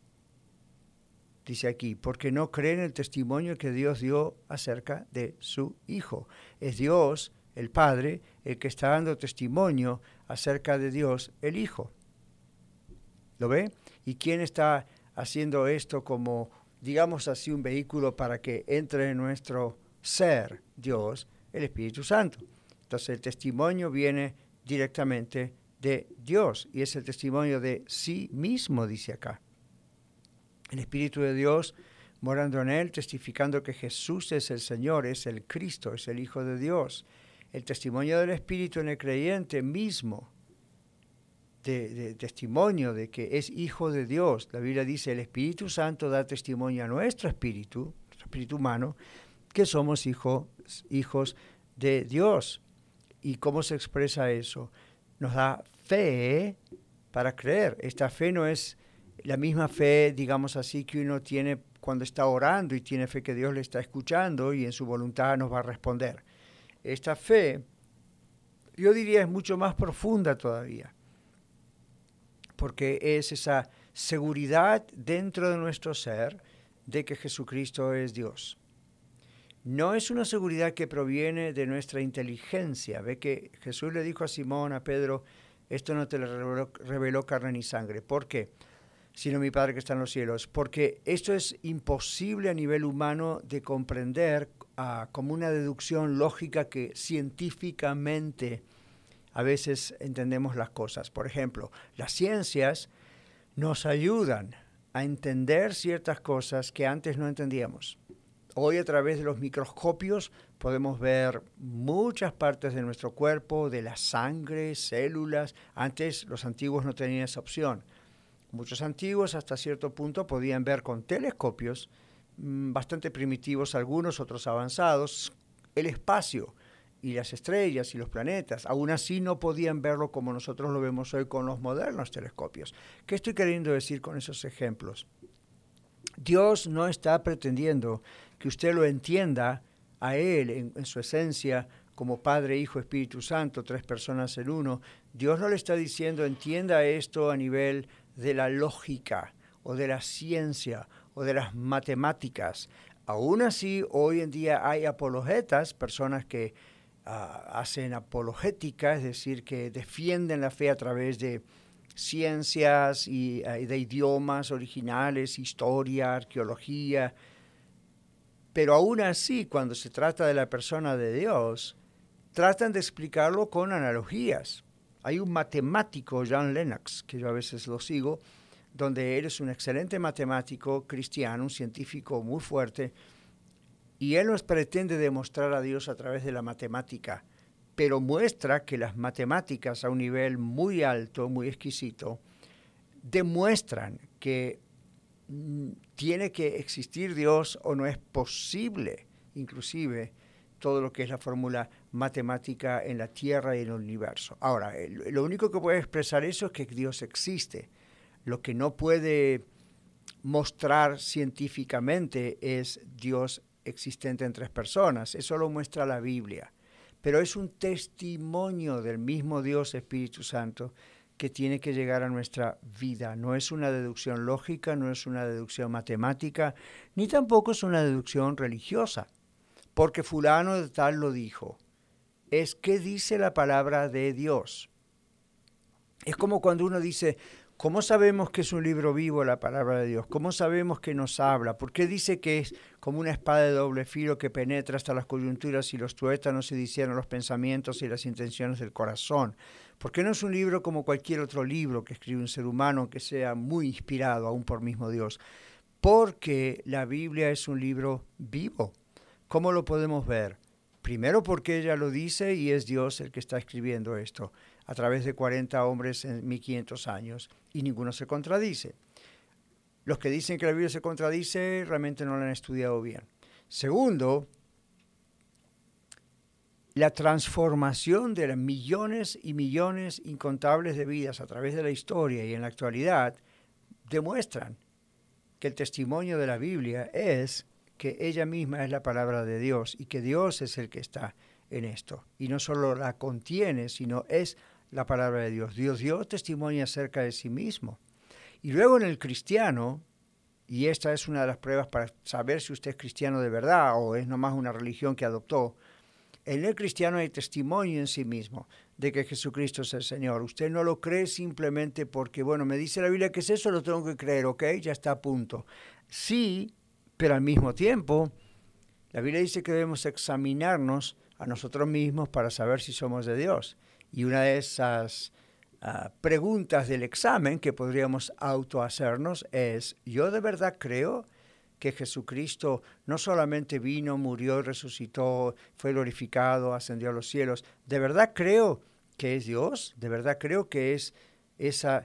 Dice aquí, porque no cree en el testimonio que Dios dio acerca de su Hijo. Es Dios, el Padre, el que está dando testimonio acerca de Dios, el Hijo. ¿Lo ve? ¿Y quién está haciendo esto como, digamos así, un vehículo para que entre en nuestro ser, Dios, el Espíritu Santo? Entonces el testimonio viene directamente de Dios y es el testimonio de sí mismo, dice acá. El Espíritu de Dios morando en él, testificando que Jesús es el Señor, es el Cristo, es el Hijo de Dios. el testimonio del Espíritu en el creyente mismo, de testimonio de que es hijo de Dios. La Biblia dice, el Espíritu Santo da testimonio a nuestro espíritu humano, que somos hijos de Dios. ¿Y cómo se expresa eso? Nos da fe para creer. Esta fe no es la misma fe, digamos así, que uno tiene cuando está orando y tiene fe que Dios le está escuchando y en su voluntad nos va a responder. Esta fe, yo diría, es mucho más profunda todavía, porque es esa seguridad dentro de nuestro ser de que Jesucristo es Dios. No es una seguridad que proviene de nuestra inteligencia. Ve que Jesús le dijo a Simón, a Pedro, esto no te lo reveló carne ni sangre. ¿Por qué? Sino mi Padre que está en los cielos. Porque esto es imposible a nivel humano de comprender como una deducción lógica que científicamente a veces entendemos las cosas. Por ejemplo, las ciencias nos ayudan a entender ciertas cosas que antes no entendíamos. Hoy a través de los microscopios podemos ver muchas partes de nuestro cuerpo, de la sangre, células. Antes los antiguos no tenían esa opción. Muchos antiguos hasta cierto punto podían ver con telescopios, bastante primitivos algunos, otros avanzados, el espacio y las estrellas y los planetas. Aún así no podían verlo como nosotros lo vemos hoy con los modernos telescopios. ¿Qué estoy queriendo decir con esos ejemplos? Dios no está pretendiendo que usted lo entienda a Él en su esencia como Padre, Hijo, Espíritu Santo, 3 personas en uno. Dios no le está diciendo entienda esto a nivel de la lógica o de la ciencia o de las matemáticas. Aún así, hoy en día hay apologetas, personas que hacen apologética, es decir, que defienden la fe a través de ciencias y de idiomas originales, historia, arqueología. Pero aún así, cuando se trata de la persona de Dios, tratan de explicarlo con analogías. Hay un matemático, John Lennox, que yo a veces lo sigo, donde él es un excelente matemático cristiano, un científico muy fuerte, y él nos pretende demostrar a Dios a través de la matemática, pero muestra que las matemáticas a un nivel muy alto, muy exquisito, demuestran que tiene que existir Dios o no es posible, inclusive, todo lo que es la fórmula matemática en la Tierra y en el universo. Ahora, lo único que puede expresar eso es que Dios existe. Lo que no puede mostrar científicamente es Dios existente en 3 personas. Eso lo muestra la Biblia. Pero es un testimonio del mismo Dios Espíritu Santo que tiene que llegar a nuestra vida. No es una deducción lógica, no es una deducción matemática, ni tampoco es una deducción religiosa. Porque fulano de tal lo dijo. Es que dice la palabra de Dios. Es como cuando uno dice, ¿cómo sabemos que es un libro vivo la palabra de Dios? ¿Cómo sabemos que nos habla? ¿Por qué dice que es como una espada de doble filo que penetra hasta las coyunturas y los tuétanos y discierne los pensamientos y las intenciones del corazón? ¿Por qué no es un libro como cualquier otro libro que escribe un ser humano que sea muy inspirado aún por mismo Dios? Porque la Biblia es un libro vivo. ¿Cómo lo podemos ver? Primero porque ella lo dice y es Dios el que está escribiendo esto a través de 40 hombres en 1500 años y ninguno se contradice. Los que dicen que la Biblia se contradice realmente no la han estudiado bien. Segundo, la transformación de las millones y millones incontables de vidas a través de la historia y en la actualidad demuestran que el testimonio de la Biblia es que ella misma es la palabra de Dios y que Dios es el que está en esto. Y no solo la contiene, sino es la palabra de Dios. Dios dio testimonio acerca de sí mismo. Y luego en el cristiano, y esta es una de las pruebas para saber si usted es cristiano de verdad o es nomás una religión que adoptó, en el cristiano hay testimonio en sí mismo de que Jesucristo es el Señor. Usted no lo cree simplemente porque, bueno, me dice la Biblia que es eso, lo tengo que creer, ¿ok? Ya está a punto. Sí, pero al mismo tiempo, la Biblia dice que debemos examinarnos a nosotros mismos para saber si somos de Dios. Y una de esas preguntas del examen que podríamos autohacernos es, ¿yo de verdad creo que Jesucristo no solamente vino, murió y resucitó, fue glorificado, ascendió a los cielos. ¿De verdad creo que es Dios? ¿De verdad creo que es esa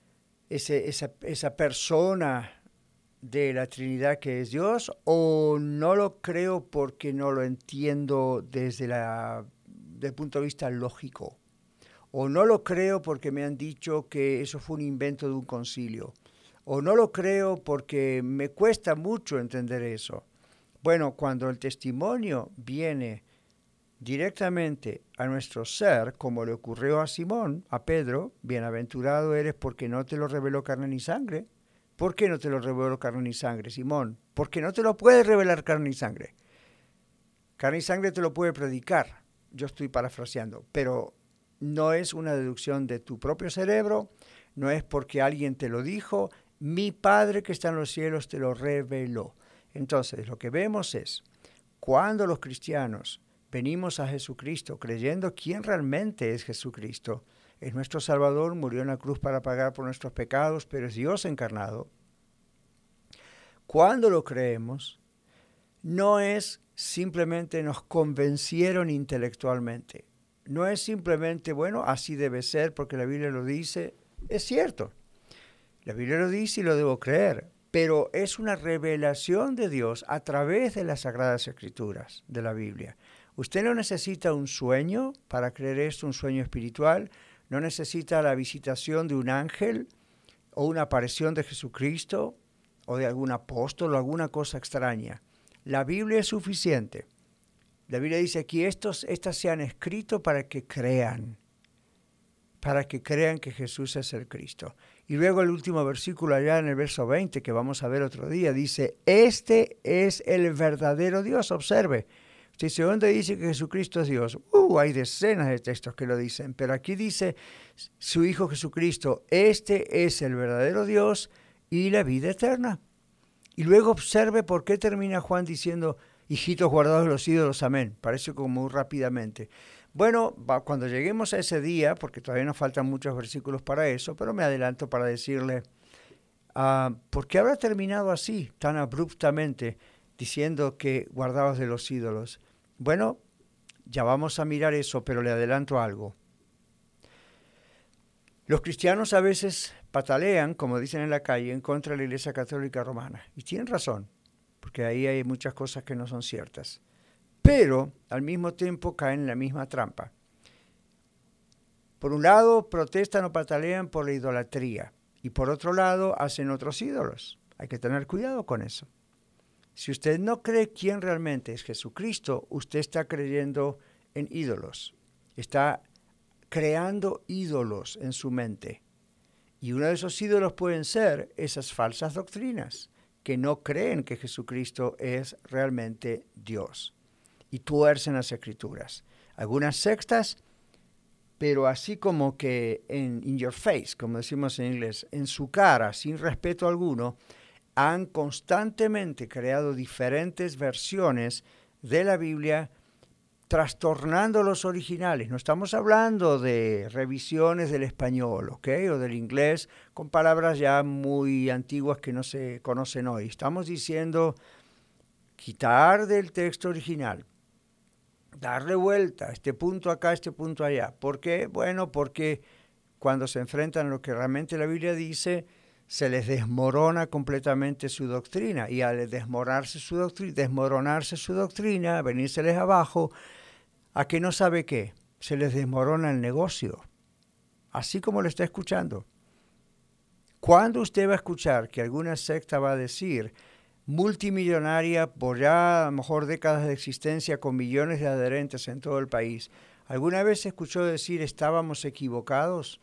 persona de la Trinidad que es Dios? ¿O no lo creo porque no lo entiendo desde el punto de vista lógico? ¿O no lo creo porque me han dicho que eso fue un invento de un concilio? ¿O no lo creo porque me cuesta mucho entender eso? Bueno, cuando el testimonio viene directamente a nuestro ser, como le ocurrió a Simón, a Pedro, bienaventurado eres porque no te lo reveló carne ni sangre. ¿Por qué no te lo reveló carne ni sangre, Simón? Porque no te lo puede revelar carne ni sangre. Carne y sangre te lo puede predicar. Yo estoy parafraseando, pero no es una deducción de tu propio cerebro, no es porque alguien te lo dijo. Mi Padre que está en los cielos te lo reveló. Entonces, lo que vemos es, cuando los cristianos venimos a Jesucristo creyendo quién realmente es Jesucristo, es nuestro Salvador, murió en la cruz para pagar por nuestros pecados, pero es Dios encarnado. Cuando lo creemos, no es simplemente nos convencieron intelectualmente. No es simplemente, bueno, así debe ser porque la Biblia lo dice. Es cierto. La Biblia lo dice y lo debo creer, pero es una revelación de Dios a través de las Sagradas Escrituras de la Biblia. Usted no necesita un sueño para creer esto, un sueño espiritual, no necesita la visitación de un ángel o una aparición de Jesucristo o de algún apóstol o alguna cosa extraña. La Biblia es suficiente. La Biblia dice aquí, estas se han escrito para que crean que Jesús es el Cristo. Y luego el último versículo allá en el verso 20, que vamos a ver otro día, dice, este es el verdadero Dios. Observe, usted dice, ¿dónde dice que Jesucristo es Dios? Hay decenas de textos que lo dicen, pero aquí dice su Hijo Jesucristo, este es el verdadero Dios y la vida eterna. Y luego observe por qué termina Juan diciendo, hijitos guardados de los ídolos, amén. Parece como muy rápidamente. Bueno, cuando lleguemos a ese día, porque todavía nos faltan muchos versículos para eso, pero me adelanto para decirle, ¿por qué habrá terminado así, tan abruptamente, diciendo que guardados de los ídolos? Bueno, ya vamos a mirar eso, pero le adelanto algo. Los cristianos a veces patalean, como dicen en la calle, en contra de la Iglesia Católica Romana. Y tienen razón, porque ahí hay muchas cosas que no son ciertas. Pero al mismo tiempo caen en la misma trampa. Por un lado, protestan o patalean por la idolatría. Y por otro lado, hacen otros ídolos. Hay que tener cuidado con eso. Si usted no cree quién realmente es Jesucristo, usted está creyendo en ídolos. Está creando ídolos en su mente. Y uno de esos ídolos pueden ser esas falsas doctrinas que no creen que Jesucristo es realmente Dios. Y tuercen las Escrituras. Algunas sectas, pero así como que in your face, como decimos en inglés, en su cara, sin respeto alguno, han constantemente creado diferentes versiones de la Biblia, trastornando los originales. No estamos hablando de revisiones del español, ¿ok? O del inglés, con palabras ya muy antiguas que no se conocen hoy. Estamos diciendo quitar del texto original, darle vuelta, este punto acá, este punto allá. ¿Por qué? Bueno, porque cuando se enfrentan a lo que realmente la Biblia dice, se les desmorona completamente su doctrina. Y al desmoronarse su doctrina, venírseles abajo, ¿a que no sabe qué? Se les desmorona el negocio. Así como lo está escuchando. ¿Cuándo usted va a escuchar que alguna secta va a decir, multimillonaria por ya a lo mejor décadas de existencia con millones de adherentes en todo el país, alguna vez escuchó decir estábamos equivocados?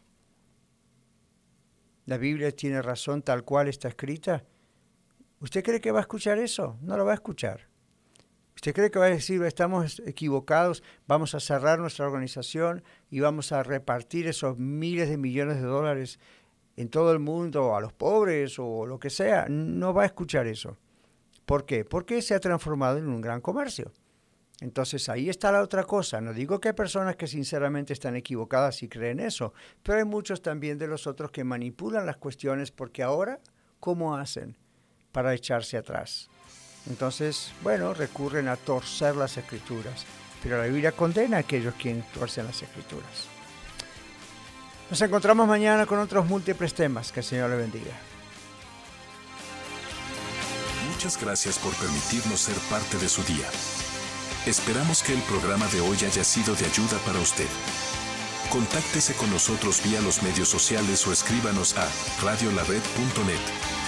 ¿La Biblia tiene razón tal cual está escrita? ¿Usted cree que va a escuchar eso? No lo va a escuchar. ¿Usted cree que va a decir estamos equivocados, vamos a cerrar nuestra organización y vamos a repartir esos miles de millones de dólares en todo el mundo a los pobres o lo que sea? No va a escuchar eso. ¿Por qué? Porque se ha transformado en un gran comercio. Entonces ahí está la otra cosa. No digo que hay personas que sinceramente están equivocadas y creen eso, pero hay muchos también de los otros que manipulan las cuestiones porque ahora, ¿cómo hacen para echarse atrás. Entonces, bueno, recurren a torcer las Escrituras, pero la Biblia condena a aquellos quienes tuercen las Escrituras. Nos encontramos mañana con otros múltiples temas. Que el Señor le bendiga. Muchas gracias por permitirnos ser parte de su día. Esperamos que el programa de hoy haya sido de ayuda para usted. Contáctese con nosotros vía los medios sociales o escríbanos a radiolared.net.